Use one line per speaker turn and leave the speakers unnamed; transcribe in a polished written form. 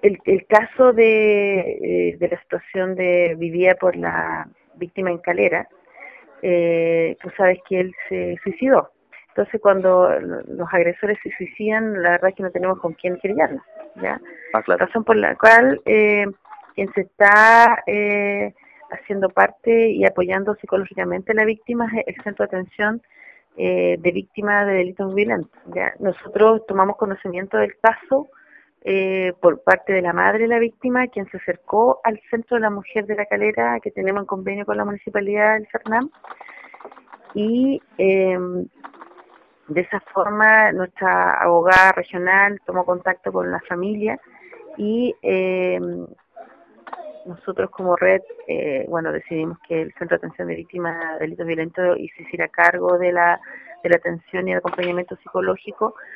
el caso de la situación de vivida por la víctima en Calera, tú sabes que él se suicidó. Entonces, cuando los agresores se suicidan, la verdad es que no tenemos con quién querellarnos, ¿ya?
Ah, claro.
Razón por la cual quien se está haciendo parte y apoyando psicológicamente a la víctima es el Centro de Atención de Víctimas de Delitos Violentos, ¿ya? Nosotros tomamos conocimiento del caso por parte de la madre de la víctima, quien se acercó al Centro de la Mujer de la Calera, que tenemos en convenio con la Municipalidad del Fernán, y de esa forma nuestra abogada regional tomó contacto con la familia y nosotros como red, bueno, decidimos que el Centro de Atención de Víctimas de Delitos Violentos se hiciera cargo de la atención y el acompañamiento psicológico